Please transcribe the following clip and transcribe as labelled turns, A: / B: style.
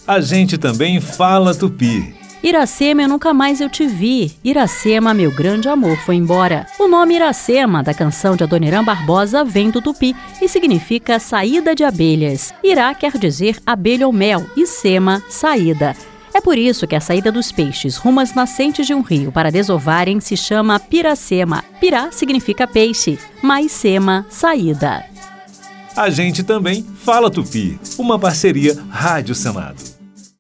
A: A gente também fala tupi.
B: Iracema, eu nunca mais eu te vi. Iracema, meu grande amor, foi embora. O nome Iracema, da canção de Adoniran Barbosa, vem do tupi e significa saída de abelhas. Irá quer dizer abelha ou mel e sema, saída. É por isso que a saída dos peixes rumo às nascentes de um rio para desovarem se chama piracema. Pirá significa peixe, mais sema, saída.
A: A gente também fala tupi. Uma parceria Rádio Senado.